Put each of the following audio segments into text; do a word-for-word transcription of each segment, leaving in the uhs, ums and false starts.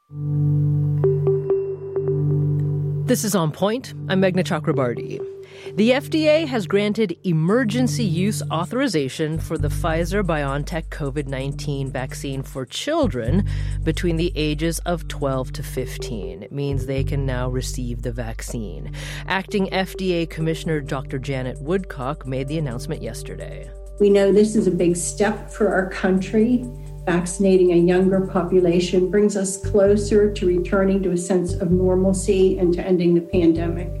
This is On Point. I'm Meghna Chakrabarty. The F D A has granted emergency use authorization for the Pfizer-BioNTech COVID nineteen vaccine for children between the ages of twelve to fifteen. It means they can now receive the vaccine. Acting F D A Commissioner Doctor Janet Woodcock made the announcement yesterday. We know this is a big step for our country. Vaccinating a younger population brings us closer to returning to a sense of normalcy and to ending the pandemic.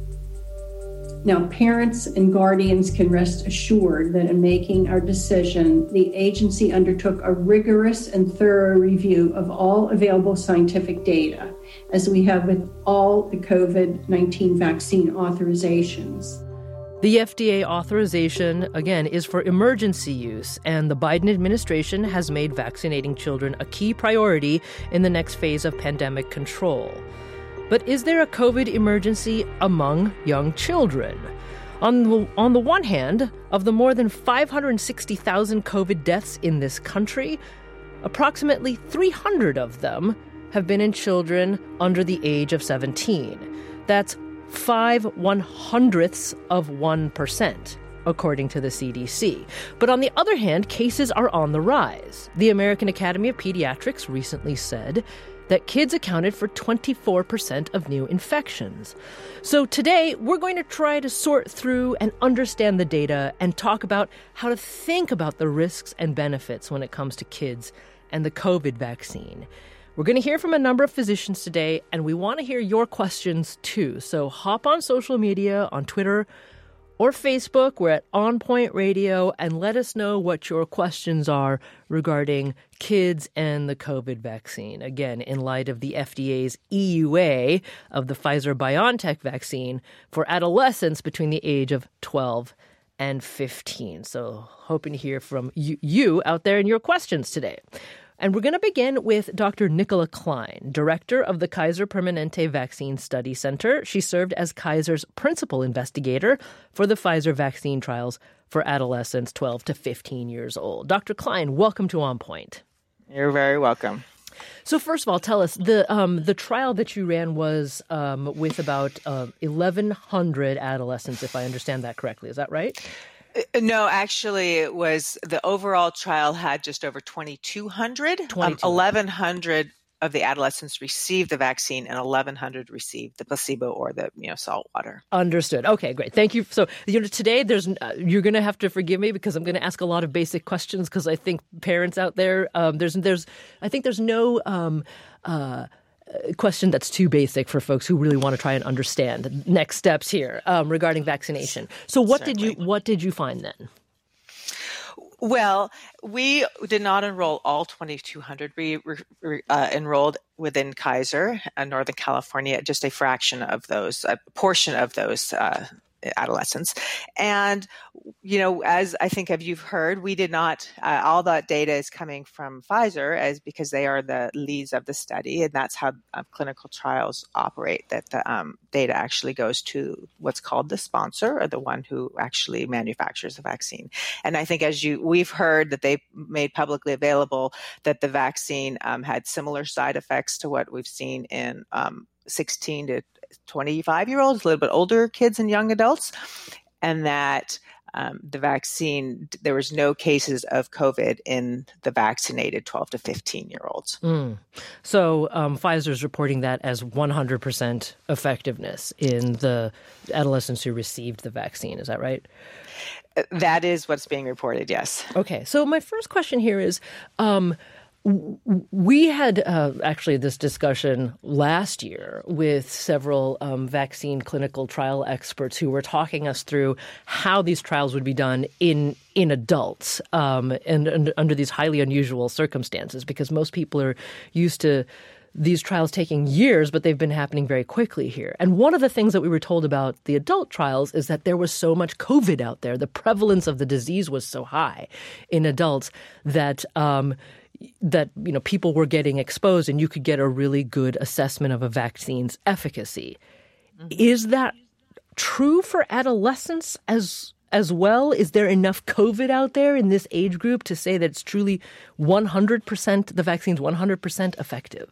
Now, parents and guardians can rest assured that in making our decision, the agency undertook a rigorous and thorough review of all available scientific data, as we have with all the COVID nineteen vaccine authorizations. The F D A authorization, again, is for emergency use, and the Biden administration has made vaccinating children a key priority in the next phase of pandemic control. But is there a COVID emergency among young children? On the, on the one hand, of the more than five hundred sixty thousand COVID deaths in this country, approximately three hundred of them have been in children under the age of seventeen. That's five one-hundredths of one percent, according to the C D C. But on the other hand, cases are on the rise. The American Academy of Pediatrics recently said that kids accounted for twenty-four percent of new infections. So today, we're going to try to sort through and understand the data and talk about how to think about the risks and benefits when it comes to kids and the COVID vaccine. We're going to hear from a number of physicians today, and we want to hear your questions too. So hop on social media, on Twitter or Facebook. We're at On Point Radio, and let us know what your questions are regarding kids and the COVID vaccine. Again, in light of the F D A's E U A of the Pfizer-BioNTech vaccine for adolescents between the age of twelve and fifteen. So hoping to hear from you, you out there and your questions today. And we're going to begin with Doctor Nicola Klein, director of the Kaiser Permanente Vaccine Study Center. She served as Kaiser's principal investigator for the Pfizer vaccine trials for adolescents twelve to fifteen years old. Doctor Klein, welcome to On Point. You're very welcome. So first of all, tell us, the um, the trial that you ran was um, with about uh, eleven hundred adolescents, if I understand that correctly. Is that right? No, actually, it was the overall trial had just over twenty-two hundred. Um, eleven hundred of the adolescents received the vaccine, and eleven hundred received the placebo or the you know salt water. Understood. Okay, great. Thank you. So you know today, there's uh, you're going to have to forgive me because I'm going to ask a lot of basic questions because I think parents out there, um, there's there's I think there's no. Um, uh, question that's too basic for folks who really want to try and understand the next steps here um, regarding vaccination. So what Certainly. did you what did you find then? Well, we did not enroll all twenty-two hundred. We uh, enrolled within Kaiser, uh, Northern California, just a fraction of those, a portion of those uh, adolescents. And, you know, as I think you've heard, we did not, uh, all that data is coming from Pfizer as because they are the leads of the study. And that's how uh, clinical trials operate, that the um, data actually goes to what's called the sponsor or the one who actually manufactures the vaccine. And I think as you, we've heard that they made publicly available that the vaccine um, had similar side effects to what we've seen in um, sixteen to twenty-five year olds, a little bit older kids and young adults, and that um, the vaccine, there was no cases of COVID in the vaccinated twelve to fifteen year olds. Mm. So um, Pfizer's reporting that as one hundred percent effectiveness in the adolescents who received the vaccine. Is that right? That is what's being reported, yes. Okay. So my first question here is, um, we had uh, actually this discussion last year with several um, vaccine clinical trial experts who were talking us through how these trials would be done in in adults um, and, and under these highly unusual circumstances, because most people are used to these trials taking years, but they've been happening very quickly here. And one of the things that we were told about the adult trials is that there was so much COVID out there. The prevalence of the disease was so high in adults that um, that you know people were getting exposed, and you could get a really good assessment of a vaccine's efficacy. Mm-hmm. Is that true for adolescents as as well? Is there enough COVID out there in this age group to say that it's truly one hundred percent, the vaccine's one hundred percent effective?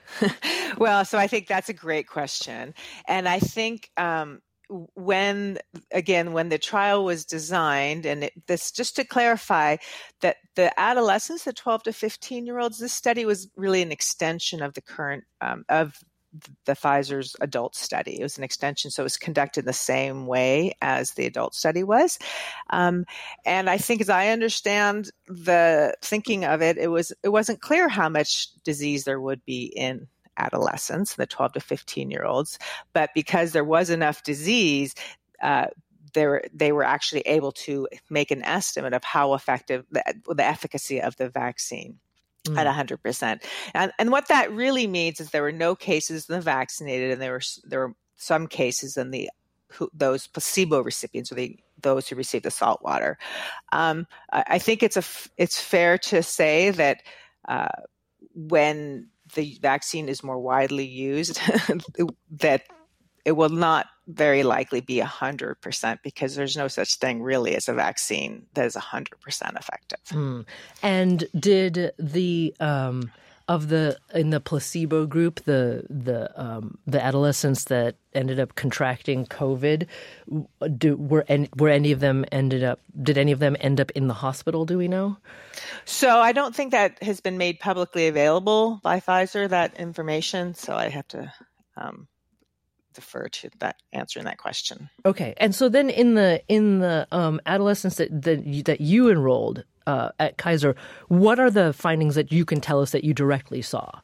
Well, so I think that's a great question. And I think um, when, again, when the trial was designed, and it, this, just to clarify, that the adolescents, the twelve to fifteen year olds, this study was really an extension of the current, um, of the Pfizer's adult study. It was an extension, so it was conducted the same way as the adult study was. Um, and I think, as I understand the thinking of it, it was it wasn't clear how much disease there would be in adolescents, the twelve to fifteen year olds, but because there was enough disease, uh, they were, they were actually able to make an estimate of how effective the, the efficacy of the vaccine. At one hundred percent. And, and what that really means is there were no cases in the vaccinated, and there were there were some cases in the who, those placebo recipients, or the those who received the salt water. Um, I, I think it's a it's fair to say that uh, when the vaccine is more widely used, that it will not very likely be one hundred percent, because there's no such thing really as a vaccine that is one hundred percent effective. Mm. And did the um, of the in the placebo group, the the um, the adolescents that ended up contracting COVID, do, were any, were any of them ended up did any of them end up in the hospital? Do we know? So I don't think that has been made publicly available by Pfizer, that information. So I have to Um, defer to that answering that question. Okay, and so then in the in the um, adolescents that that you, that you enrolled uh, at Kaiser, what are the findings that you can tell us that you directly saw?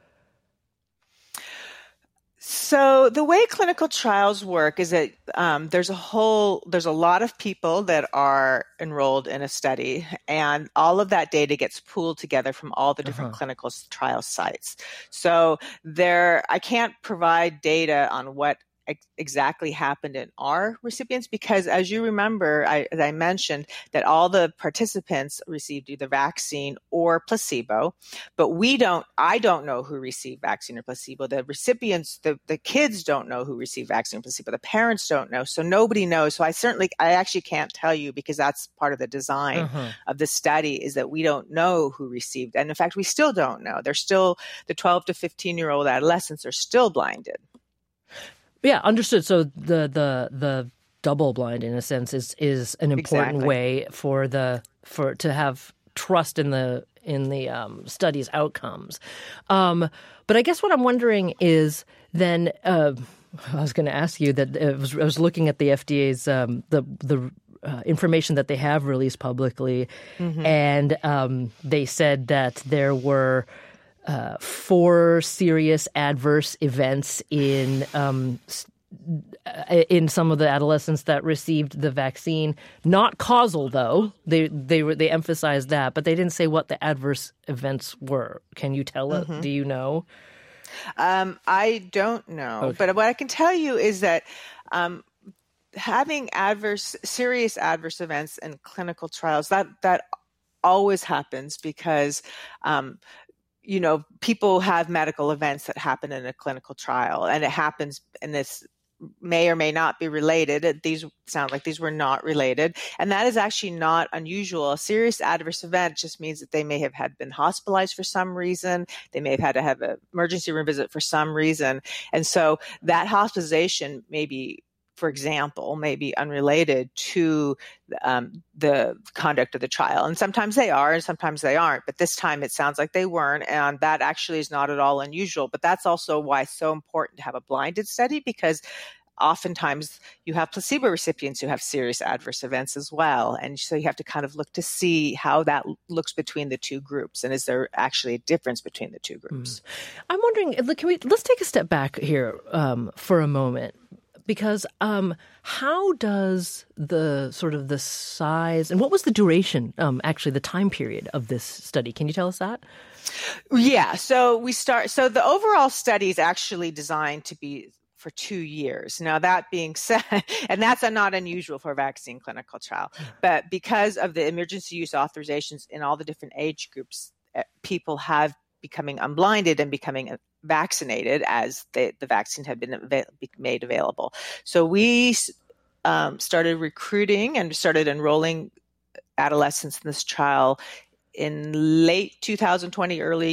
So the way clinical trials work is that um, there's a whole, there's a lot of people that are enrolled in a study, and all of that data gets pooled together from all the different uh-huh. clinical trial sites. So there, I can't provide data on what ex- exactly happened in our recipients, because as you remember, I, as I mentioned, that all the participants received either vaccine or placebo, but we don't, I don't know who received vaccine or placebo. The recipients, the, the kids don't know who received vaccine or placebo. The parents don't know. So nobody knows. So I certainly, I actually can't tell you, because that's part of the design uh-huh. of the study, is that we don't know who received. And in fact, we still don't know. They're still, the twelve to fifteen year old adolescents are still blinded. Yeah, understood. So the the the double blind, in a sense, is is an important exactly. way for the for to have trust in the in the um, study's outcomes. Um, but I guess what I'm wondering is then uh, I was going to ask you that it was, I was looking at the F D A's um, the the. Uh, information that they have released publicly, mm-hmm. and um, they said that there were uh, four serious adverse events in um, in some of the adolescents that received the vaccine. Not causal, though. They they were they emphasized that, but they didn't say what the adverse events were. Can you tell us? Mm-hmm. Do you know? Um, I don't know, okay. But what I can tell you is that. Um, having adverse, serious adverse events in clinical trials, that, that always happens because, um, you know, people have medical events that happen in a clinical trial, and it happens, and this may or may not be related. These sound like these were not related. And that is actually not unusual. A serious adverse event just means that they may have had been hospitalized for some reason. They may have had to have an emergency room visit for some reason. And so that hospitalization may be, for example, may be unrelated to um, the conduct of the trial. And sometimes they are, and sometimes they aren't. But this time it sounds like they weren't. And that actually is not at all unusual. But that's also why it's so important to have a blinded study, because oftentimes you have placebo recipients who have serious adverse events as well. And so you have to kind of look to see how that looks between the two groups. And is there actually a difference between the two groups? Mm. I'm wondering, can we, let's take a step back here um, for a moment. Because um, how does the sort of the size and what was the duration, um, actually the time period of this study? Can you tell us that? Yeah. So we start. So the overall study is actually designed to be for two years. Now, that being said, and that's not unusual for a vaccine clinical trial, but because of the emergency use authorizations in all the different age groups, people have becoming unblinded and becoming vaccinated as the, the vaccine had been av- made available. So we um, started recruiting and started enrolling adolescents in this trial in late two thousand twenty, early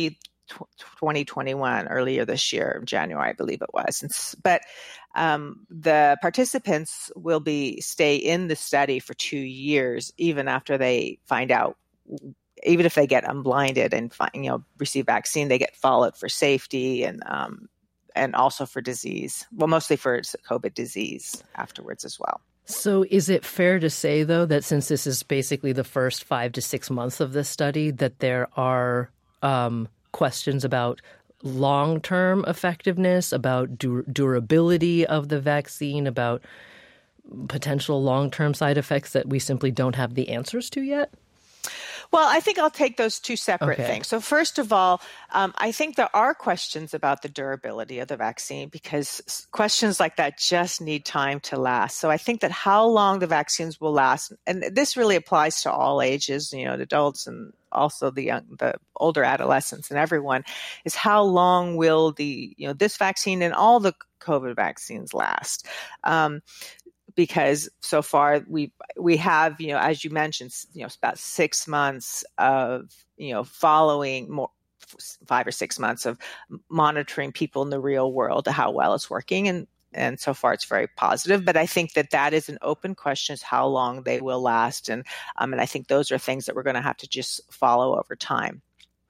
twenty twenty-one, earlier this year, January, I believe it was. And, but um, the participants will be stay in the study for two years, even after they find out, even if they get unblinded and find, you know, receive vaccine, they get followed for safety and um, and also for disease. Well, mostly for COVID disease afterwards as well. So is it fair to say, though, that since this is basically the first five to six months of this study, that there are um, questions about long-term effectiveness, about dur- durability of the vaccine, about potential long-term side effects that we simply don't have the answers to yet? Well, I think I'll take those two separate okay. things. So first of all, um, I think there are questions about the durability of the vaccine because questions like that just need time to last. So I think that how long the vaccines will last, and this really applies to all ages, you know, adults and also the young, the older adolescents and everyone, is how long will the, you know, this vaccine and all the COVID vaccines last? Um, Because so far we we have, you know, as you mentioned, you know, about six months of, you know, following more five or six months of monitoring people in the real world, how well it's working. And, and so far it's very positive. But I think that that is an open question, is how long they will last. And, um, and I think those are things that we're going to have to just follow over time.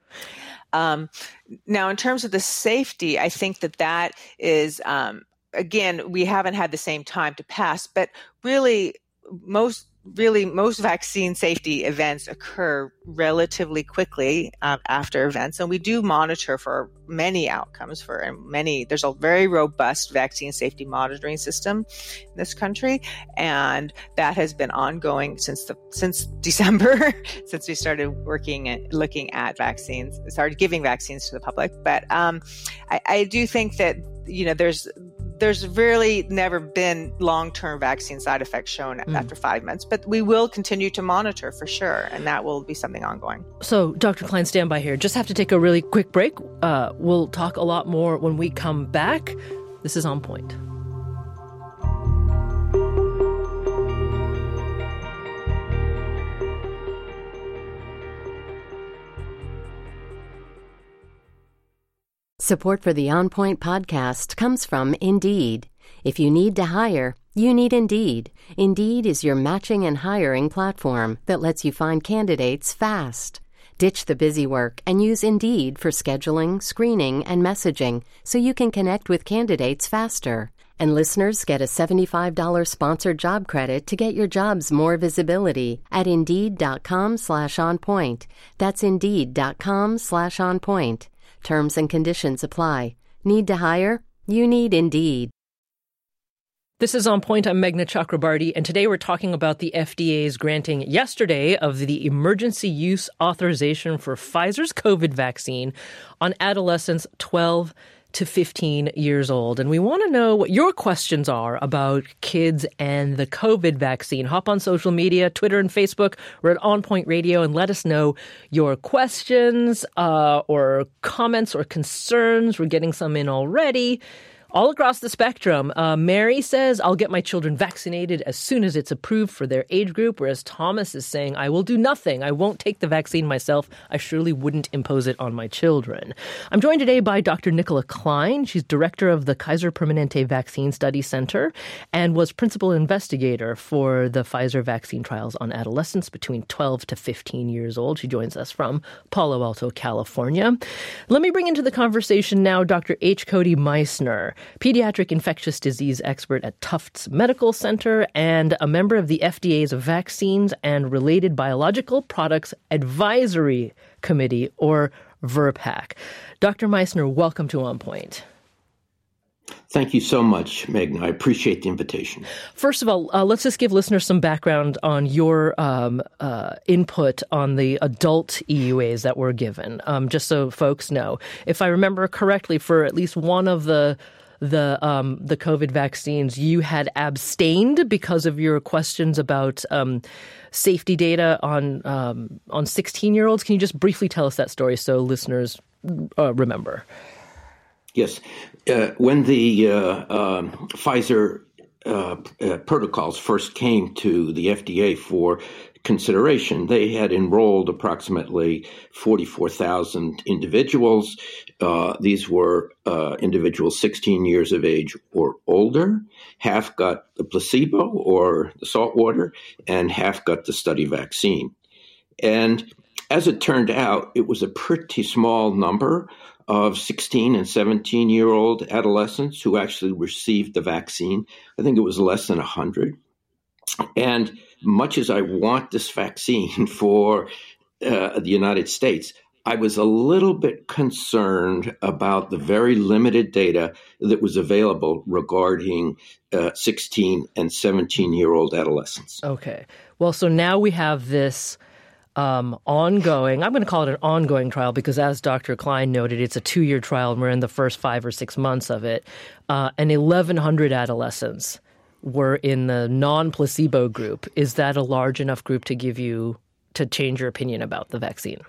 Um, now, in terms of the safety, I think that that is, um, again, we haven't had the same time to pass, but really most really most vaccine safety events occur relatively quickly uh, after events. And we do monitor for many outcomes for many. There's a very robust vaccine safety monitoring system in this country. And that has been ongoing since the, since December, since we started working and looking at vaccines, started giving vaccines to the public. But um, I, I do think that, you know, there's, There's really never been long-term vaccine side effects shown mm. after five months, but we will continue to monitor for sure, and that will be something ongoing. So, Doctor Klein, stand by here. Just have to take a really quick break. Uh, we'll talk a lot more when we come back. This is On Point. Support for the On Point podcast comes from Indeed. If you need to hire, you need Indeed. Indeed is your matching and hiring platform that lets you find candidates fast. Ditch the busy work and use Indeed for scheduling, screening, and messaging so you can connect with candidates faster. And listeners get a seventy-five dollars sponsored job credit to get your jobs more visibility at Indeed.com slash on point. That's Indeed.com slash on point. Terms and conditions apply. Need to hire? You need Indeed. This is On Point. I'm Meghna Chakrabarty, and today we're talking about the F D A's granting yesterday of the emergency use authorization for Pfizer's COVID vaccine on adolescents twelve to fifteen years old. And we want to know what your questions are about kids and the COVID vaccine. Hop on social media, Twitter and Facebook. We're at On Point Radio, and let us know your questions uh, or comments or concerns. We're getting some in already. All across the spectrum. Uh, Mary says, I'll get my children vaccinated as soon as it's approved for their age group, whereas Thomas is saying, I will do nothing. I won't take the vaccine myself. I surely wouldn't impose it on my children. I'm joined today by Doctor Nicola Klein. She's director of the Kaiser Permanente Vaccine Study Center and was principal investigator for the Pfizer vaccine trials on adolescents between twelve to fifteen years old. She joins us from Palo Alto, California. Let me bring into the conversation now Doctor H. Cody Meissner, pediatric infectious disease expert at Tufts Medical Center and a member of the F D A's Vaccines and Related Biological Products Advisory Committee, or V R B A C. Doctor Meissner, welcome to On Point. Thank you so much, Meghna. I appreciate the invitation. First of all, uh, let's just give listeners some background on your um, uh, input on the adult E U As that were given, um, just so folks know. If I remember correctly, for at least one of the the um, the COVID vaccines, you had abstained because of your questions about um, safety data on um, on sixteen-year-olds. Can you just briefly tell us that story so listeners uh, remember? Yes. Uh, when the uh, uh, Pfizer uh, uh, protocols first came to the F D A for consideration. They had enrolled approximately forty-four thousand individuals. Uh, these were uh, individuals sixteen years of age or older. Half got the placebo or the salt water, and half got the study vaccine. And as it turned out, it was a pretty small number of sixteen and seventeen-year-old adolescents who actually received the vaccine. I think it was less than one hundred. And much as I want this vaccine for uh, the United States, I was a little bit concerned about the very limited data that was available regarding uh, sixteen and seventeen-year-old adolescents. Okay. Well, so now we have this um, ongoing, I'm going to call it an ongoing trial because as Doctor Klein noted, it's a two-year trial and we're in the first five or six months of it. Uh, and eleven hundred adolescents were in the non-placebo group. Is that a large enough group to give you, to change your opinion about the vaccine?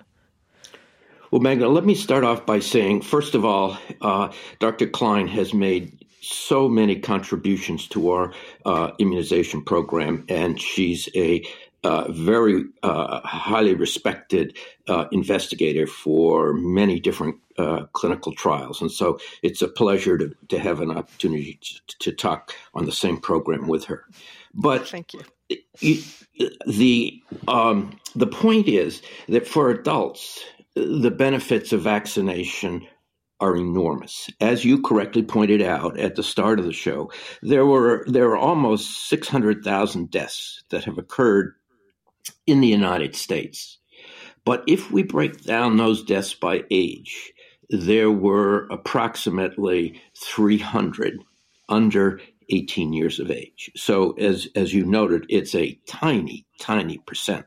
Well, Magna, let me start off by saying, first of all, uh, Doctor Klein has made so many contributions to our uh, immunization program, and she's a uh, very uh, highly respected uh, investigator for many different uh, clinical trials. And so it's a pleasure to, to have an opportunity to, to talk on the same program with her. But thank you. It, the um, the point is that for adults, the benefits of vaccination are enormous. As you correctly pointed out at the start of the show, there were there are almost six hundred thousand deaths that have occurred in the United States. But if we break down those deaths by age, there were approximately three hundred under eighteen years of age. So as as you noted, it's a tiny, tiny percent.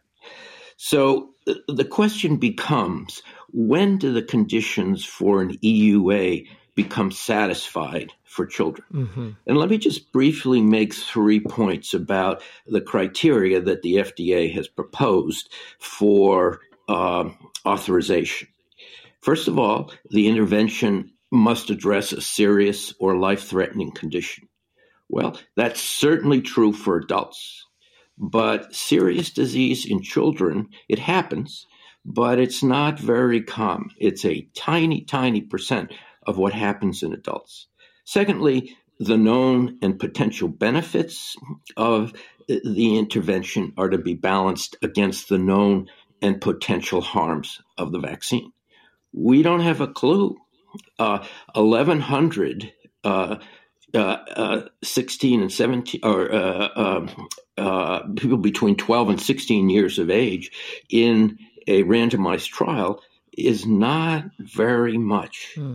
So the question becomes, when do the conditions for an E U A become satisfied for children? Mm-hmm. And let me just briefly make three points about the criteria that the F D A has proposed for uh, authorization. First of all, the intervention must address a serious or life-threatening condition. Well, that's certainly true for adults. But serious disease in children, it happens, but it's not very common. It's a tiny, tiny percent of what happens in adults. Secondly, the known and potential benefits of the intervention are to be balanced against the known and potential harms of the vaccine. We don't have a clue. Uh, eleven hundred uh, Uh, uh, sixteen and seventeen, or uh, uh, uh, people between twelve and sixteen years of age in a randomized trial is not very much. Hmm.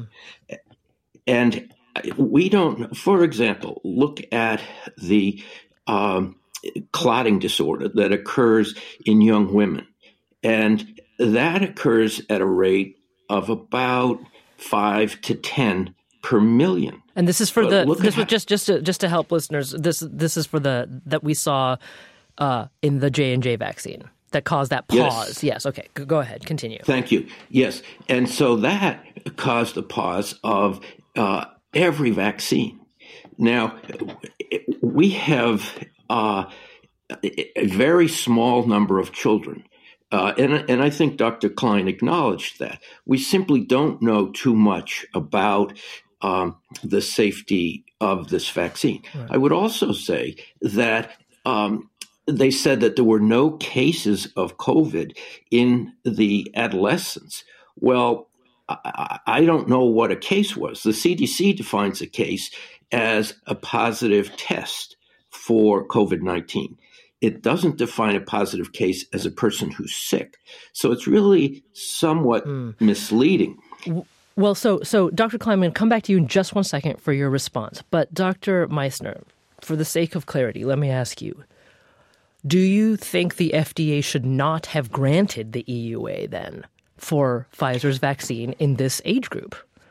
And we don't, for example, look at the um, clotting disorder that occurs in young women. And that occurs at a rate of about five to ten per million. And this is for the this was just just to, just to help listeners. This this is for the that we saw uh, in the J and J vaccine that caused that pause. Yes. yes. Okay. Go ahead. Continue. Thank you. Yes. And so that caused a pause of uh, every vaccine. Now we have uh, a very small number of children. Uh, and, and I think Doctor Klein acknowledged that. We simply don't know too much about Um, the safety of this vaccine. Right. I would also say that um, they said that there were no cases of COVID in the adolescents. Well, I, I don't know what a case was. The C D C defines a case as a positive test for COVID nineteen. It doesn't define a positive case as a person who's sick. So it's really somewhat mm. misleading. W- Well, so so Doctor Klein, I'm going to come back to you in just one second for your response. But Doctor Meissner, for the sake of clarity, let me ask you, do you think the F D A should not have granted the E U A then for Pfizer's vaccine in this age group?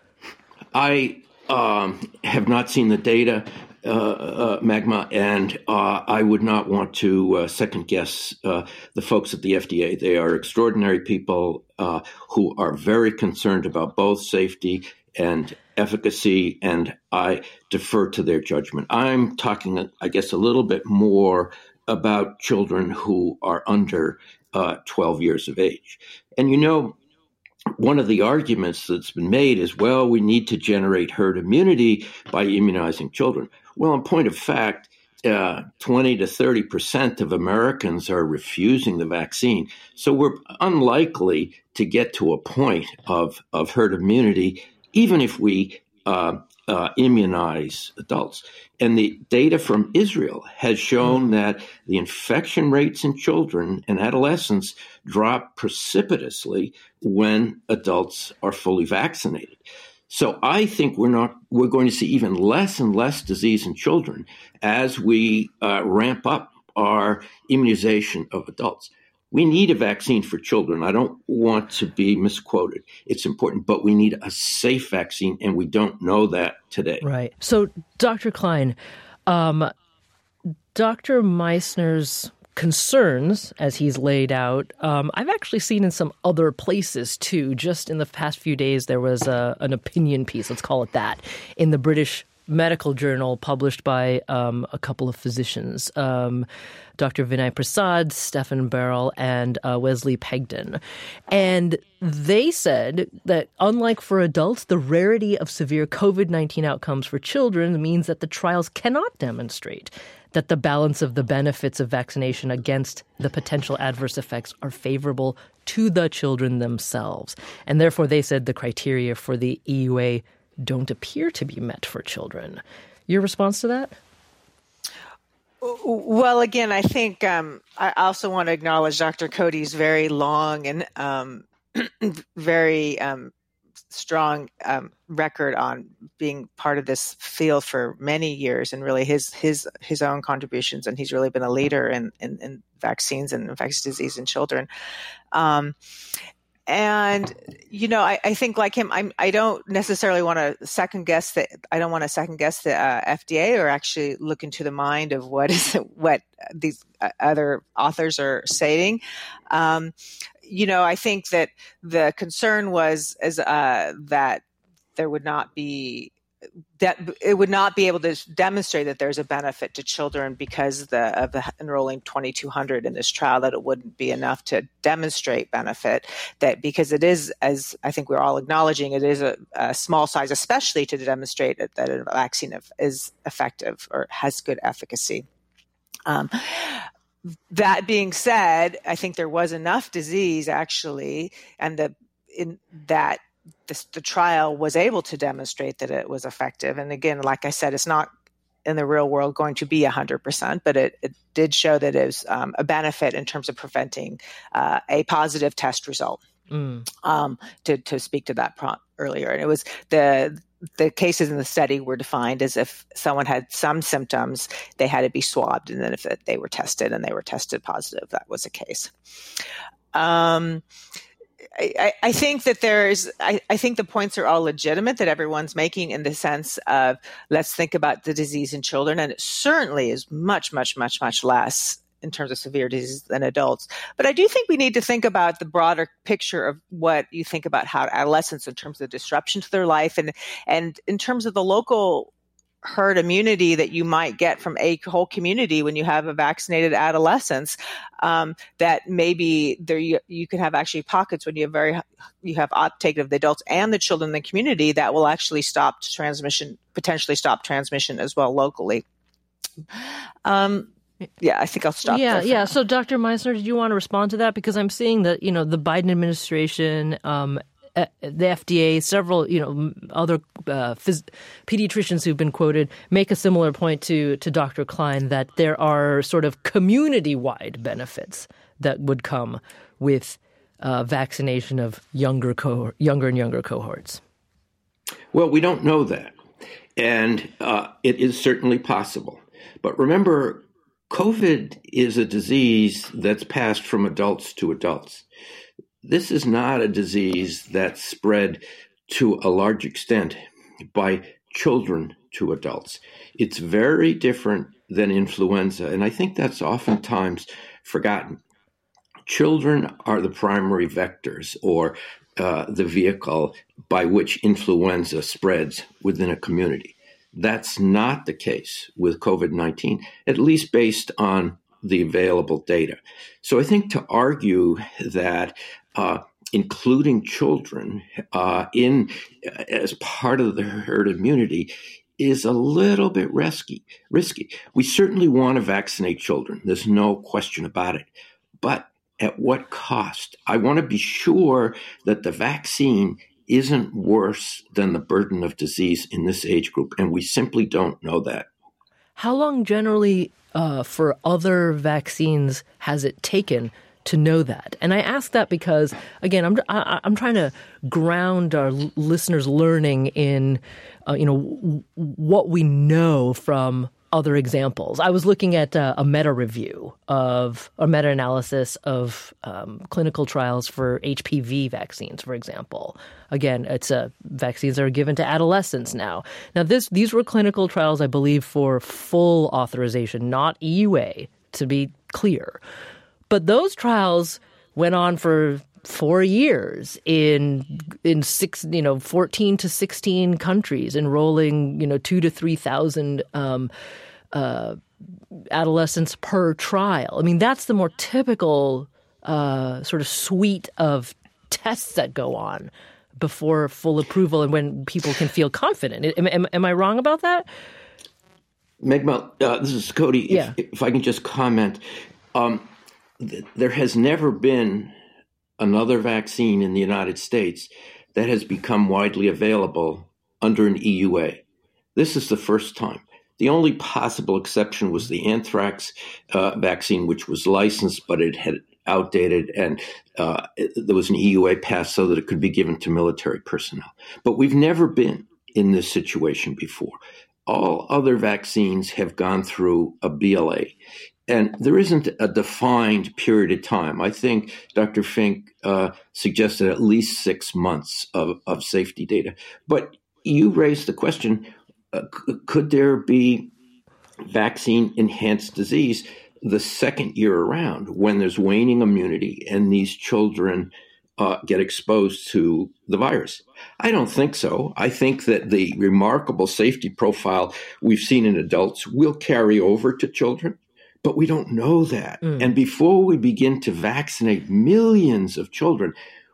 I um, have not seen the data, uh, uh, Magma, and uh, I would not want to uh, second guess uh, the folks at the F D A. They are extraordinary people uh, who are very concerned about both safety and efficacy, and I defer to their judgment. I'm talking, I guess, a little bit more about children who are under uh, twelve years of age. And you know, one of the arguments that's been made is, well, we need to generate herd immunity by immunizing children. Well, in point of fact, uh, twenty to thirty percent of Americans are refusing the vaccine. So we're unlikely to get to a point of, of herd immunity, even if we uh, uh, immunize adults. And the data from Israel has shown that the infection rates in children and adolescents drop precipitously when adults are fully vaccinated. So I think we're not we're going to see even less and less disease in children as we uh, ramp up our immunization of adults. We need a vaccine for children. I don't want to be misquoted. It's important, but we need a safe vaccine, and we don't know that today. Right. So, Doctor Klein, um, Doctor Meissner's concerns, as he's laid out, um, I've actually seen in some other places, too. Just in the past few days, there was a, an opinion piece, let's call it that, in the British Medical Journal published by um, a couple of physicians, um, Doctor Vinay Prasad, Stephen Barrell, and uh, Wesley Pegden. And they said that unlike for adults, the rarity of severe COVID nineteen outcomes for children means that the trials cannot demonstrate that the balance of the benefits of vaccination against the potential adverse effects are favorable to the children themselves. And therefore, they said the criteria for the E U A don't appear to be met for children. Your response to that? Well, again, I think um, I also want to acknowledge Doctor Cody's very long and um, very um, strong um, record on being part of this field for many years, and really his his his own contributions. And he's really been a leader in in, in vaccines and infectious disease in children. Um, And, you know, I, I think like him, I'm, I don't necessarily want to second guess that. I don't want to second guess the uh, F D A or actually look into the mind of what is what these other authors are saying. Um, you know, I think that the concern was is uh, that there would not be that it would not be able to demonstrate that there's a benefit to children because the, of the enrolling twenty-two hundred in this trial, that it wouldn't be enough to demonstrate benefit, that because it is, as I think we're all acknowledging, it is a, a small size, especially to demonstrate that a vaccine is effective or has good efficacy. Um, that being said, I think there was enough disease actually, and the in that This, the trial was able to demonstrate that it was effective. And again, like I said, it's not in the real world going to be one hundred percent, but it, it did show that it was um, a benefit in terms of preventing uh, a positive test result, mm. um, to, to speak to that prompt earlier. And it was the the cases in the study were defined as if someone had some symptoms, they had to be swabbed, and then if they were tested and they were tested positive, that was the case. Um I, I think that there's, I, I think the points are all legitimate that everyone's making in the sense of let's think about the disease in children. And it certainly is much, much, much, much less in terms of severe disease than adults. But I do think we need to think about the broader picture of what you think about how adolescents in terms of disruption to their life and, and in terms of the local herd immunity that you might get from a whole community when you have a vaccinated adolescents, um, that maybe there you, you can have actually pockets when you have very you have uptake of the adults and the children in the community that will actually stop transmission, potentially stop transmission as well locally. Um, yeah, I think I'll stop yeah, there. Yeah, So Doctor Meissner, did you want to respond to that? Because I'm seeing that, you know, the Biden administration, um, the F D A, several, you know, other uh, phys- pediatricians who've been quoted make a similar point to to Doctor Klein that there are sort of community-wide benefits that would come with uh, vaccination of younger co- younger and younger cohorts. Well, we don't know that, and uh, it is certainly possible. But remember, COVID is a disease that's passed from adults to adults. This is not a disease that's spread to a large extent by children to adults. It's very different than influenza, and I think that's oftentimes forgotten. Children are the primary vectors or uh, the vehicle by which influenza spreads within a community. That's not the case with COVID nineteen, at least based on the available data. So I think to argue that uh, including children uh, in as part of the herd immunity is a little bit risky. Risky. We certainly want to vaccinate children. There's no question about it. But at what cost? I want to be sure that the vaccine isn't worse than the burden of disease in this age group, and we simply don't know that. How long generally uh, for other vaccines has it taken to know that? And I ask that because, again, I'm I, I'm trying to ground our listeners' learning in, uh, you know, w- what we know from other examples. I was looking at uh, a meta review of a meta analysis of um, clinical trials for H P V vaccines, for example. Again, it's uh, vaccines that are given to adolescents now. Now, this these were clinical trials, I believe, for full authorization, not E U A, to be clear. But those trials went on for four years in in six, you know, fourteen to sixteen countries, enrolling, you know, two to three thousand um, uh, adolescents per trial. I mean, that's the more typical uh, sort of suite of tests that go on before full approval and when people can feel confident. Am, am, am I wrong about that? Megma, uh, this is Cody. Yeah. If, if I can just comment. Um, There has never been another vaccine in the United States that has become widely available under an E U A. This is the first time. The only possible exception was the anthrax uh, vaccine, which was licensed, but it had outdated, and uh, it, there was an E U A passed so that it could be given to military personnel. But we've never been in this situation before. All other vaccines have gone through a B L A. And there isn't a defined period of time. I think Doctor Fink uh, suggested at least six months of, of safety data. But you raised the question, uh, c- could there be vaccine-enhanced disease the second year around when there's waning immunity and these children uh, get exposed to the virus? I don't think so. I think that the remarkable safety profile we've seen in adults will carry over to children. But we don't know that. Mm. And before we begin to vaccinate millions of children,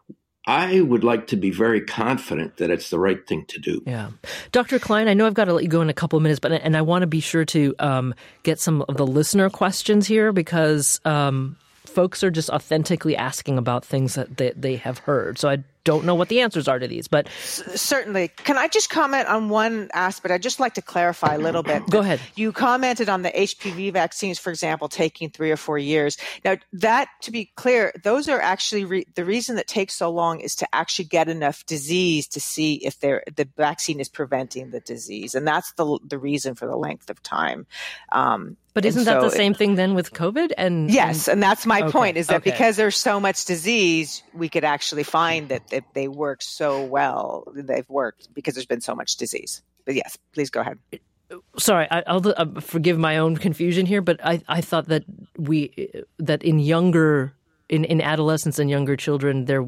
I would like to be very confident that it's the right thing to do. Yeah. Doctor Klein, I know I've got to let you go in a couple of minutes, but and I want to be sure to um, get some of the listener questions here because um, folks are just authentically asking about things that they, they have heard. So I don't know what the answers are to these, but certainly. Can I just comment on one aspect? I'd just like to clarify a little bit. Go ahead. You commented on the H P V vaccines, for example, taking three or four years. Now, that, to be clear, those are actually re- the reason that takes so long is to actually get enough disease to see if the vaccine is preventing the disease, and that's the the reason for the length of time. Um, But isn't so that the same thing then with COVID? And yes, and, and that's my okay, point, is that okay. because there's so much disease, we could actually find that, that they work so well. They've worked because there's been so much disease. But yes, please go ahead. Sorry, I, I'll uh, forgive my own confusion here, but I, I thought that we that in younger in, in adolescents and younger children there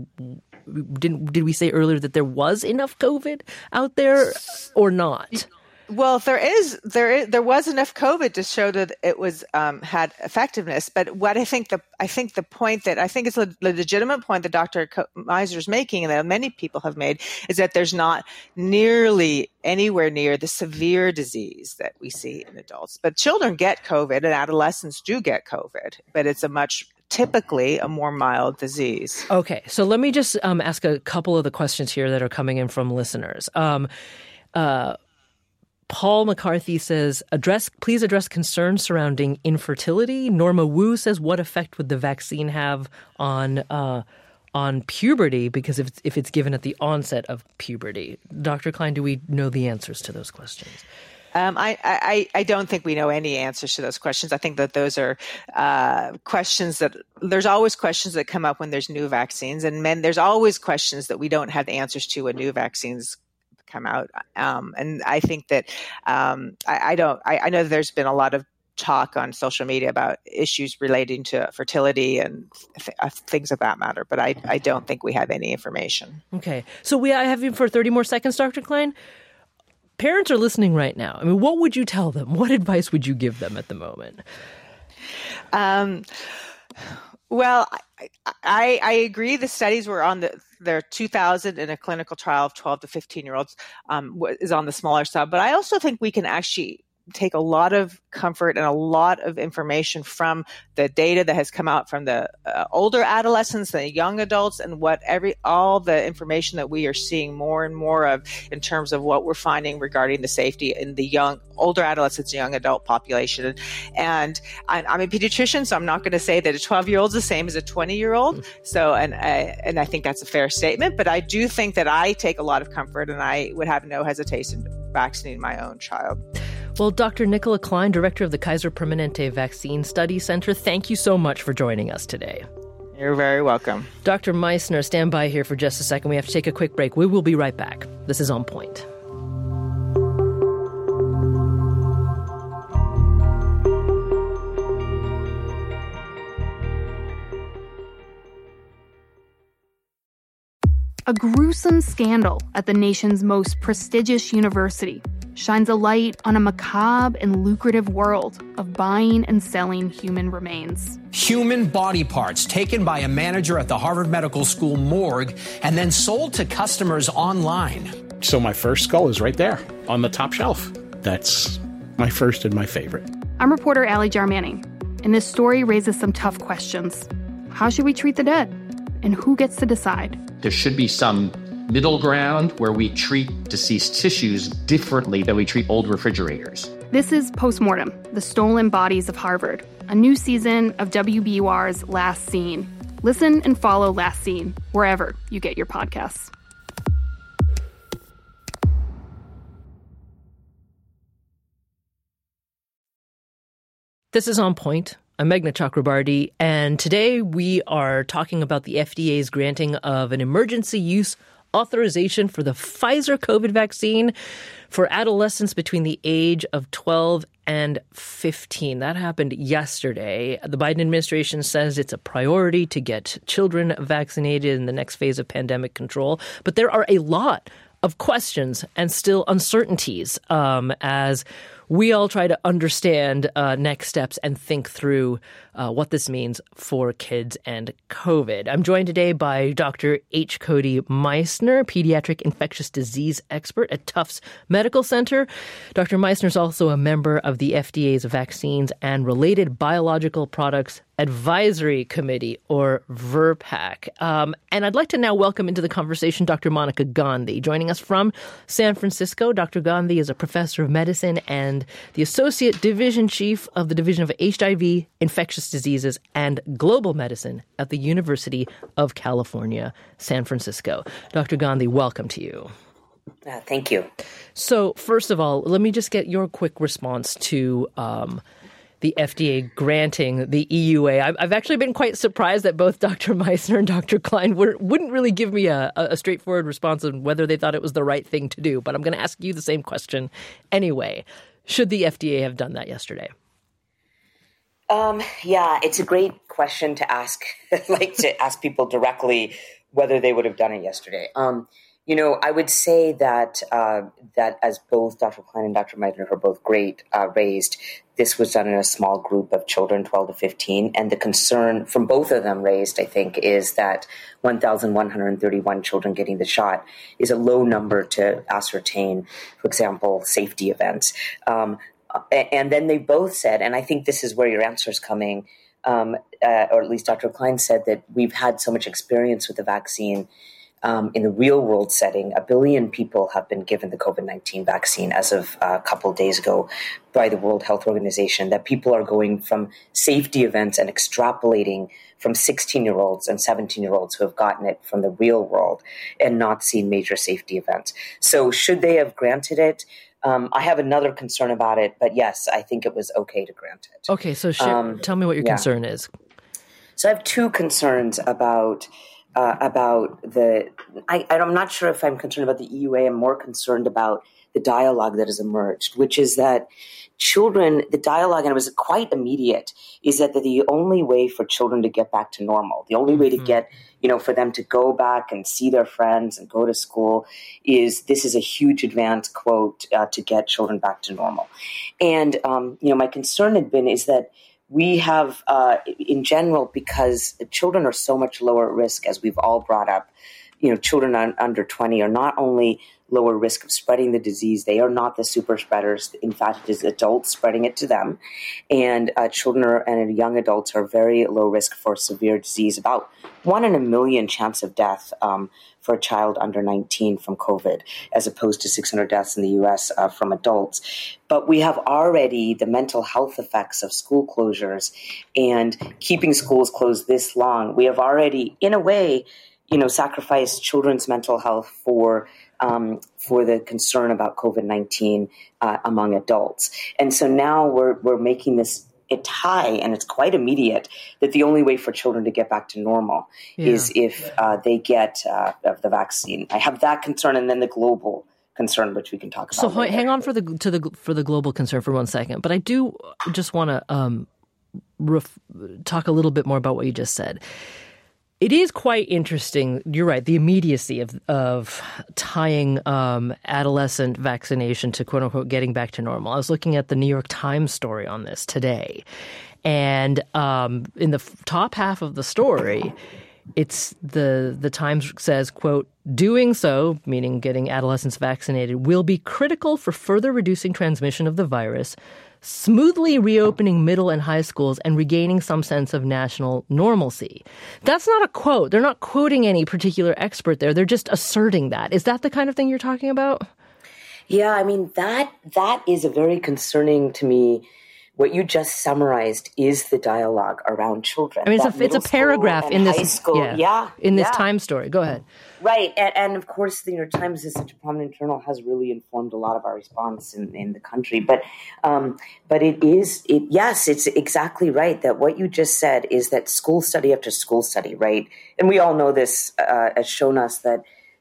didn't did we say earlier that there was enough COVID out there or not? Well, there is there is, there was enough COVID to show that it was um, had effectiveness. But what I think the I think the point that I think is a legitimate point that Doctor Miser is making, and that many people have made, is that there's not nearly anywhere near the severe disease that we see in adults. But children get COVID, and adolescents do get COVID, but it's a much typically a more mild disease. Okay, so let me just um, ask a couple of the questions here that are coming in from listeners. Um, uh, Paul McCarthy says, "Address, please address concerns surrounding infertility." Norma Wu says, "What effect would the vaccine have on uh, on puberty? Because if it's, if it's given at the onset of puberty." Doctor Klein, do we know the answers to those questions? Um, I, I, I don't think we know any answers to those questions. I think that those are uh, questions that there's always questions that come up when there's new vaccines, and then there's always questions that we don't have the answers to when new vaccines come out. Um, and I think that um, I, I don't. I, I know there's been a lot of talk on social media about issues relating to fertility and th- uh, things of that matter, but I, I don't think we have any information. Okay, so we I have you for thirty more seconds, Doctor Klein. Parents are listening right now. I mean, what would you tell them? What advice would you give them at the moment? Um, well, I, I, I agree. The studies were on the, there are two thousand in a clinical trial of twelve to fifteen year olds um, is on the smaller side. But I also think we can actually take a lot of comfort and a lot of information from the data that has come out from the uh, older adolescents, the young adults, and what every all the information that we are seeing more and more of in terms of what we're finding regarding the safety in the young, older adolescents, young adult population. And I, I'm a pediatrician, so I'm not going to say that a twelve year old is the same as a twenty year old. So, and I, and I think that's a fair statement. But I do think that I take a lot of comfort, and I would have no hesitation vaccinating my own child. Well, Doctor Nicola Klein, director of the Kaiser Permanente Vaccine Study Center, thank you so much for joining us today. You're very welcome. Doctor Meissner, stand by here for just a second. We have to take a quick break. We will be right back. This is On Point. A gruesome scandal at the nation's most prestigious university shines a light on a macabre and lucrative world of buying and selling human remains. Human body parts taken by a manager at the Harvard Medical School morgue and then sold to customers online. So my first skull is right there on the top shelf. That's my first and my favorite. I'm reporter Allie Jarmanning, and this story raises some tough questions. How should we treat the dead? And who gets to decide? There should be some middle ground where we treat deceased tissues differently than we treat old refrigerators. This is Postmortem, the Stolen Bodies of Harvard, a new season of W B U R's Last Scene. Listen and follow Last Scene wherever you get your podcasts. This is On Point. I'm Meghna Chakrabarty, and today we are talking about the F D A's granting of an emergency use authorization for the Pfizer COVID vaccine for adolescents between the age of twelve and fifteen. That happened yesterday. The Biden administration says it's a priority to get children vaccinated in the next phase of pandemic control, but there are a lot of questions and still uncertainties um, as we all try to understand uh, next steps and think through uh, what this means for kids and COVID. I'm joined today by Doctor H. Cody Meissner, pediatric infectious disease expert at Tufts Medical Center. Doctor Meissner is also a member of the F D A's Vaccines and Related Biological Products Advisory Committee, or V R B A C. Um, and I'd like to now welcome into the conversation Doctor Monica Gandhi. Joining us from San Francisco, Doctor Gandhi is a professor of medicine and the Associate Division Chief of the Division of H I V, Infectious Diseases, and Global Medicine at the University of California, San Francisco. Doctor Gandhi, welcome to you. Uh, thank you. So first of all, let me just get your quick response to um, the F D A granting the E U A. I've, I've actually been quite surprised that both Doctor Meissner and Doctor Klein were, wouldn't really give me a, a straightforward response on whether they thought it was the right thing to do. But I'm going to ask you the same question anyway. Should the F D A have done that yesterday? Um, yeah, it's a great question to ask, like to ask people directly whether they would have done it yesterday. Um, you know, I would say that uh, that as both Doctor Klein and Doctor Meissner are both great uh, raised, this was done in a small group of children, twelve to fifteen. And the concern from both of them raised, I think, is that one thousand one hundred thirty-one children getting the shot is a low number to ascertain, for example, safety events. Um, and then they both said, and I think this is where your answer is coming, um, uh, or at least Doctor Klein said that we've had so much experience with the vaccine. Um, in the real world setting, a billion people have been given the COVID nineteen vaccine as of uh, a couple of days ago by the World Health Organization, that people are going from safety events and extrapolating from sixteen-year-olds and seventeen-year-olds who have gotten it from the real world and not seen major safety events. So should they have granted it? Um, I have another concern about it, but yes, I think it was okay to grant it. Okay, so should, um, tell me what your yeah. concern is. So I have two concerns about Uh, about the, I, I'm not sure if I'm concerned about the E U A. I'm more concerned about the dialogue that has emerged, which is that children, the dialogue, and it was quite immediate, is that the only way for children to get back to normal, the only way to get, you know, for them to go back and see their friends and go to school is, this is a huge advance, quote, uh, to get children back to normal. And, um, you know, my concern had been is that we have, uh, in general, because children are so much lower risk, as we've all brought up, you know, children un- under twenty are not only lower risk of spreading the disease, they are not the super spreaders. In fact, it is adults spreading it to them. And uh, children are, and young adults are very low risk for severe disease, about one in a million chance of death um, for a child under nineteen from COVID, as opposed to six hundred deaths in the U S uh, from adults. But we have already the mental health effects of school closures and keeping schools closed this long. We have already, in a way, you know, sacrificed children's mental health for um, for the concern about COVID nineteen uh, among adults. And so now we're we're making this a tie, and it's quite immediate, that the only way for children to get back to normal yeah. is if uh, they get uh, the vaccine. I have that concern, and then the global concern, which we can talk about. So later. hang on for the to the for the global concern for one second, but I do just want to um, ref- talk a little bit more about what you just said. It is quite interesting. You're right. The immediacy of of tying um, adolescent vaccination to "quote unquote" getting back to normal. I was looking at the New York Times story on this today, and um, in the top half of the story, it's the the Times says, "quote doing so," meaning getting adolescents vaccinated, "will be critical for further reducing transmission of the virus, smoothly reopening middle and high schools, and regaining some sense of national normalcy." That's not a quote. They're not quoting any particular expert there. They're just asserting that. Is that the kind of thing you're talking about? Yeah, I mean, that that is a very concerning to me. What you just summarized is the dialogue around children. I mean, it's a, it's a paragraph in this school, yeah, yeah, in this yeah. Time story. Go ahead. Right, and, and of course, the New York Times is such a prominent journal, has really informed a lot of our response in, in the country. But, um, but it is, it yes, it's exactly right that what you just said is that school study after school study, right, and we all know this uh, has shown us that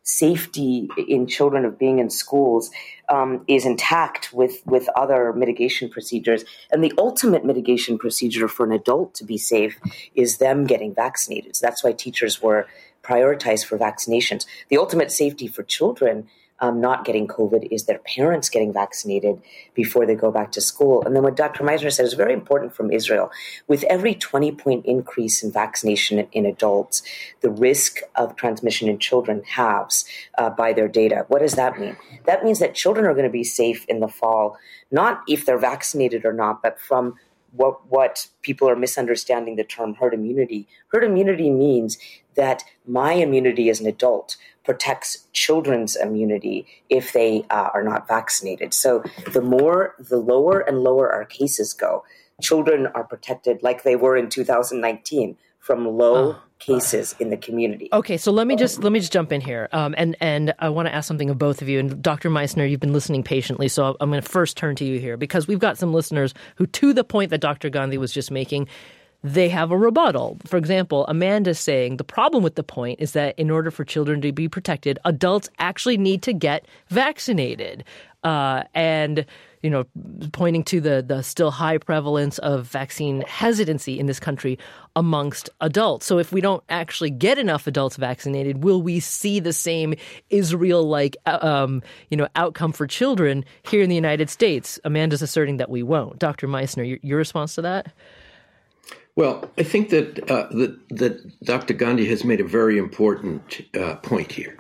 safety in children of being in schools um, is intact with, with other mitigation procedures. And the ultimate mitigation procedure for an adult to be safe is them getting vaccinated. So that's why teachers were prioritized for vaccinations. The ultimate safety for children um, not getting COVID is their parents getting vaccinated before they go back to school. And then what Doctor Meisner said is very important from Israel. With every twenty-point increase in vaccination in adults, the risk of transmission in children halves uh, by their data. What does that mean? That means that children are going to be safe in the fall, not if they're vaccinated or not, but from what what people are misunderstanding the term herd immunity. Herd immunity means that my immunity as an adult protects children's immunity if they uh, are not vaccinated. So the more, the lower and lower our cases go, children are protected like they were in two thousand nineteen from low oh. cases in the community. Okay, so let me just let me just jump in here, um, and and I want to ask something of both of you. And Doctor Meisner, you've been listening patiently, so I'm going to first turn to you here because we've got some listeners who, to the point that Doctor Gandhi was just making, they have a rebuttal. For example, Amanda's saying the problem with the point is that in order for children to be protected, adults actually need to get vaccinated. Uh, and, you know, pointing to the, the still high prevalence of vaccine hesitancy in this country amongst adults. So if we don't actually get enough adults vaccinated, will we see the same Israel-like, um, you know, outcome for children here in the United States? Amanda's asserting that we won't. Doctor Meisner, your, your response to that? Well, I think that, uh, that that Doctor Gandhi has made a very important uh, point here.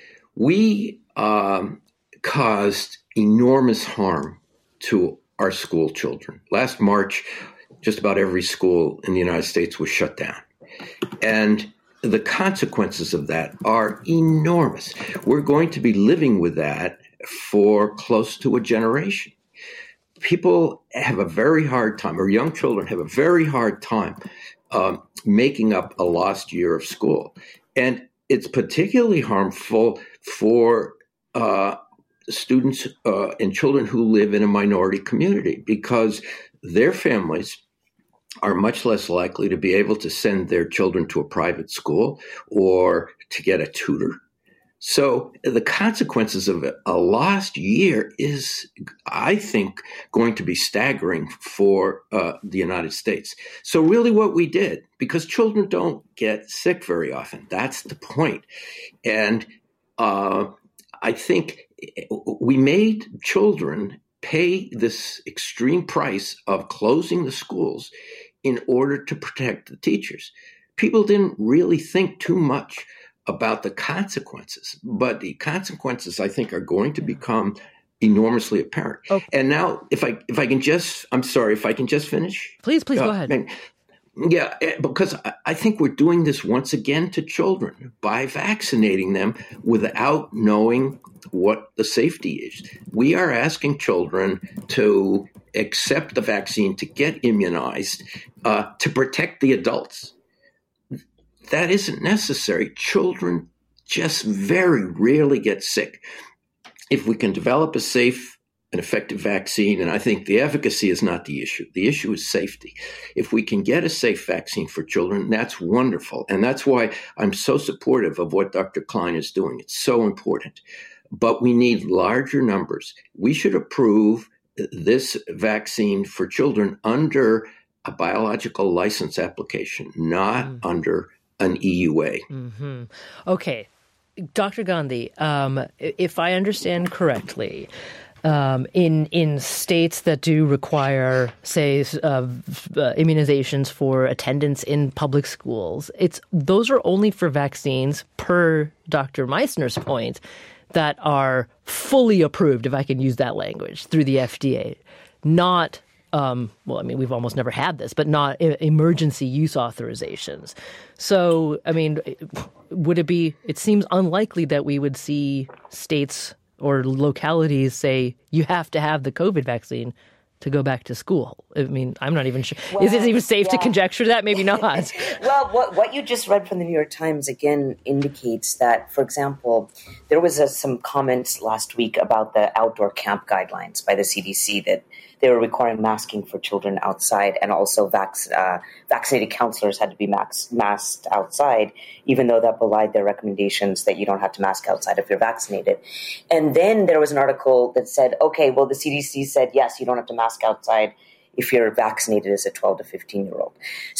We um, caused enormous harm to our school children. Last March, just about every school in the United States was shut down. And the consequences of that are enormous. We're going to be living with that for close to a generation. People have a very hard time, or young children have a very hard time um, making up a lost year of school. And it's particularly harmful for uh, students uh, and children who live in a minority community because their families are much less likely to be able to send their children to a private school or to get a tutor. So the consequences of a lost year is, I think, going to be staggering for uh, the United States. So really what we did, because children don't get sick very often, that's the point. And uh, I think we made children pay this extreme price of closing the schools in order to protect the teachers. People didn't really think too much about the consequences, but the consequences, I think, are going to become enormously apparent. Okay. And now, if I if I can just, I'm sorry, if I can just finish. Please, please uh, go ahead. Yeah, because I think we're doing this once again to children by vaccinating them without knowing what the safety is. We are asking children to accept the vaccine, to get immunized, uh, to protect the adults. That isn't necessary. Children just very rarely get sick. If we can develop a safe and effective vaccine, and I think the efficacy is not the issue. The issue is safety. If we can get a safe vaccine for children, that's wonderful. And that's why I'm so supportive of what Doctor Klein is doing. It's so important. But we need larger numbers. We should approve this vaccine for children under a biological license application, not mm. under an E U A. Mm-hmm. Okay. Doctor Gandhi, um, if I understand correctly, Um, in in states that do require, say, uh, uh, immunizations for attendance in public schools, it's those are only for vaccines, per Doctor Meissner's point, that are fully approved, if I can use that language, through the F D A. Not, um, well, I mean, we've almost never had this, but not emergency use authorizations. So, I mean, would it be, it seems unlikely that we would see states or localities say you have to have the COVID vaccine to go back to school. I mean, I'm not even sure. Well, is it even safe yeah. to conjecture that? Maybe not. Well, what what you just read from the New York Times, again, indicates that, for example, there was a, some comments last week about the outdoor camp guidelines by the C D C that they were requiring masking for children outside, and also vac- uh, vaccinated counselors had to be max- masked outside, even though that belied their recommendations that you don't have to mask outside if you're vaccinated. And then there was an article that said, okay, well, the C D C said, yes, you don't have to mask outside if you're vaccinated as a twelve to fifteen-year-old.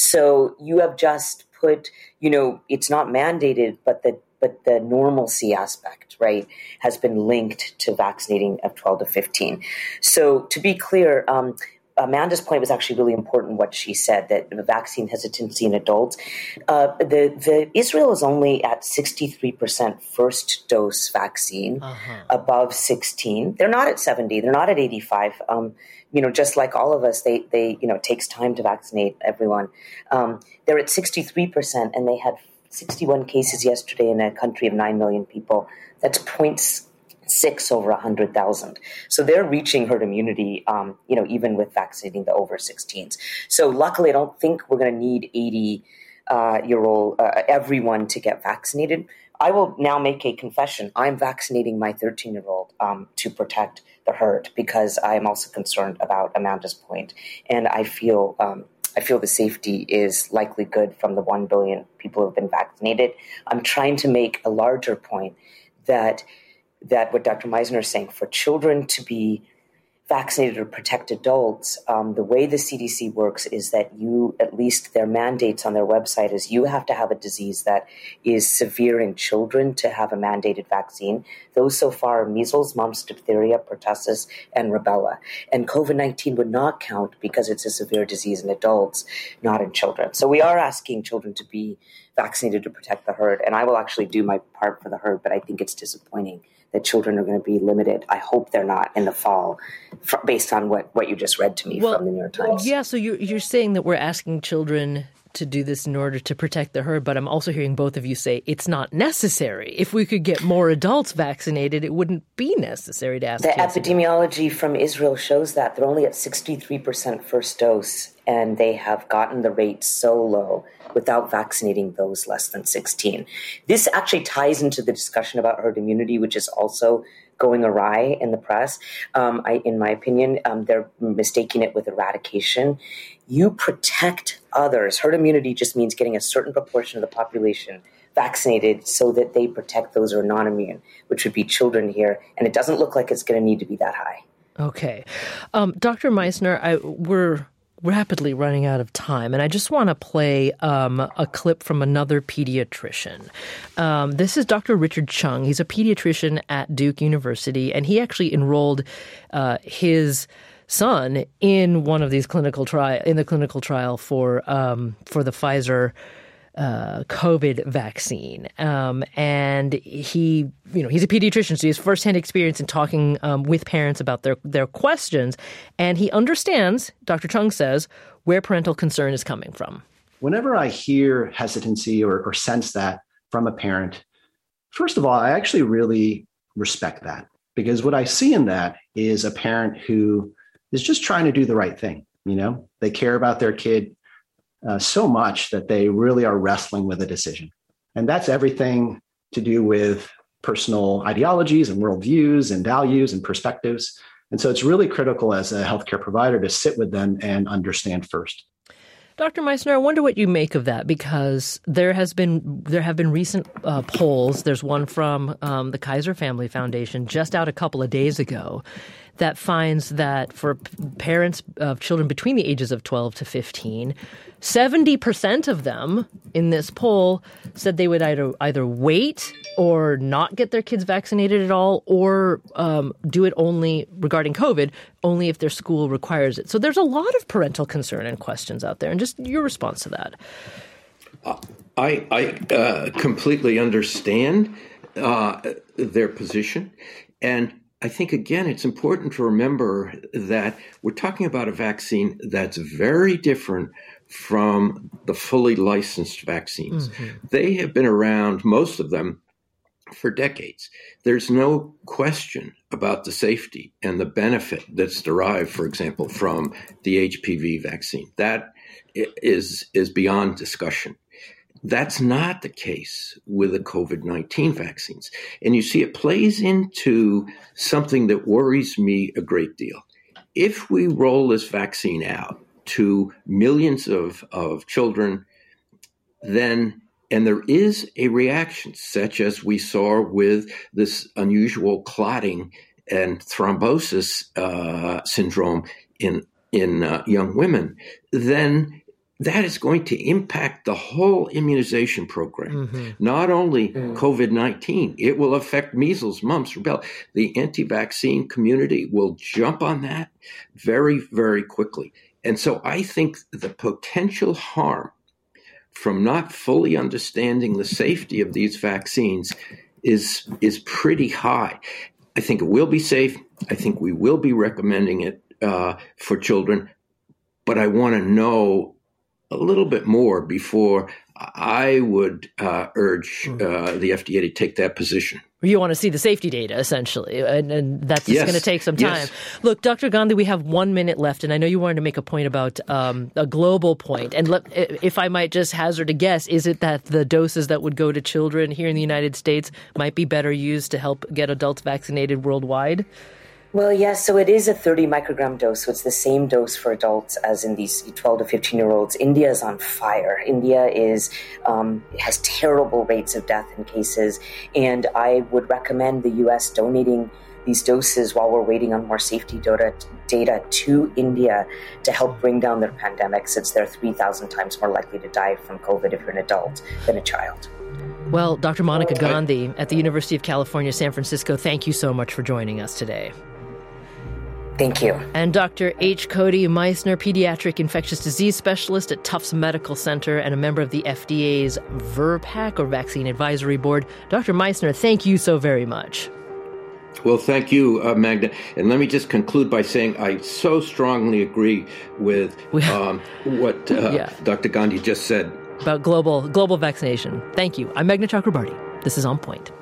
So you have just put, you know, it's not mandated, but the but the normalcy aspect, right, has been linked to vaccinating of twelve to fifteen. So to be clear, um, Amanda's point was actually really important, what she said, that the vaccine hesitancy in adults. Uh, the, the Israel is only at sixty-three percent first dose vaccine, uh-huh. above sixteen. They're not at seventy. They're not at eighty-five. Um, you know, just like all of us, they, they you know, it takes time to vaccinate everyone. Um, they're at sixty-three percent, and they had sixty-one cases yesterday in a country of nine million people. That's zero point six over one hundred thousand. So they're reaching herd immunity, um, you know, even with vaccinating the over sixteens. So luckily, I don't think we're going to need eighty-year-old, uh, uh, everyone to get vaccinated. I will now make a confession. I'm vaccinating my thirteen-year-old um, to protect the herd, because I am also concerned about Amanda's point. And I feel... Um, I feel the safety is likely good from the one billion people who have been vaccinated. I'm trying to make a larger point that that what Doctor Meissner is saying, for children to be vaccinated or protect adults, um, the way the C D C works is that you, at least their mandates on their website, is you have to have a disease that is severe in children to have a mandated vaccine. Those so far are measles, mumps, diphtheria, pertussis, and rubella. And COVID nineteen would not count because it's a severe disease in adults, not in children. So we are asking children to be vaccinated to protect the herd. And I will actually do my part for the herd, but I think it's disappointing that children are going to be limited. I hope they're not in the fall, for, based on what, what you just read to me well, from the New York Times. Yeah, so you're, you're saying that we're asking children to do this in order to protect the herd, but I'm also hearing both of you say it's not necessary. If we could get more adults vaccinated, it wouldn't be necessary to ask The kids epidemiology from Israel shows that they're only at sixty-three percent first dose, and they have gotten the rate so low without vaccinating those less than sixteen. This actually ties into the discussion about herd immunity, which is also going awry in the press. Um, I, in my opinion, um, they're mistaking it with eradication. You protect others. Herd immunity just means getting a certain proportion of the population vaccinated so that they protect those who are non-immune, which would be children here. And it doesn't look like it's going to need to be that high. Okay. Um, Doctor Meissner, I, we're rapidly running out of time, and I just want to play um, a clip from another pediatrician. Um, this is Doctor Richard Chung. He's a pediatrician at Duke University, and he actually enrolled uh, his son in one of these clinical trial in the clinical trial for um, for the Pfizer uh, COVID vaccine, um, and he, you know, he's a pediatrician, so he has firsthand experience in talking um, with parents about their their questions, and he understands, Doctor Chung says, where parental concern is coming from. Whenever I hear hesitancy or, or sense that from a parent, first of all, I actually really respect that, because what I see in that is a parent who is just trying to do the right thing. You know, they care about their kid uh, so much that they really are wrestling with a decision. And that's everything to do with personal ideologies and worldviews and values and perspectives. And so it's really critical as a healthcare provider to sit with them and understand first. Doctor Meissner, I wonder what you make of that, because there has been there have been recent uh, polls. There's one from um, the Kaiser Family Foundation just out a couple of days ago that finds that for p- parents of children between the ages of twelve to fifteen, seventy percent of them in this poll said they would either either wait or not get their kids vaccinated at all, or um, do it only regarding COVID, only if their school requires it. So there's a lot of parental concern and questions out there. And just your response to that. Uh, I, I uh, completely understand uh, their position. And I think, again, it's important to remember that we're talking about a vaccine that's very different from the fully licensed vaccines. Mm-hmm. They have been around, most of them, for decades. There's no question about the safety and the benefit that's derived, for example, from the H P V vaccine. That is, is beyond discussion. That's not the case with the COVID nineteen vaccines. And you see, it plays into something that worries me a great deal. If we roll this vaccine out to millions of, of children, then, and there is a reaction, such as we saw with this unusual clotting and thrombosis uh, syndrome in, in uh, young women, then that is going to impact the whole immunization program, mm-hmm. not only mm. COVID nineteen. It will affect measles, mumps, rubella. The anti-vaccine community will jump on that very, very quickly. And so I think the potential harm from not fully understanding the safety of these vaccines is, is pretty high. I think it will be safe. I think we will be recommending it uh, for children. But I want to know a little bit more before I would uh, urge uh, the F D A to take that position. You want to see the safety data, essentially, and, and that's yes. going to take some time. Yes. Look, Doctor Gandhi, we have one minute left, and I know you wanted to make a point about um, a global point. And let, if I might just hazard a guess, is it that the doses that would go to children here in the United States might be better used to help get adults vaccinated worldwide? Well, yes. So it is a thirty microgram dose. So it's the same dose for adults as in these twelve to fifteen year olds. India is on fire. India is um, has terrible rates of death in cases. And I would recommend the U S donating these doses while we're waiting on more safety data, data to India to help bring down their pandemic, since they're three thousand times more likely to die from COVID if you're an adult than a child. Well, Doctor Monica Gandhi at the University of California, San Francisco, thank you so much for joining us today. Thank you. And Doctor H. Cody Meissner, pediatric infectious disease specialist at Tufts Medical Center and a member of the F D A's V R B P A C, or Vaccine Advisory Board. Doctor Meissner, thank you so very much. Well, thank you, uh, Magda. And let me just conclude by saying I so strongly agree with um, what uh, yeah. Doctor Gandhi just said about global global vaccination. Thank you. I'm Meghna Chakrabarti. This is On Point.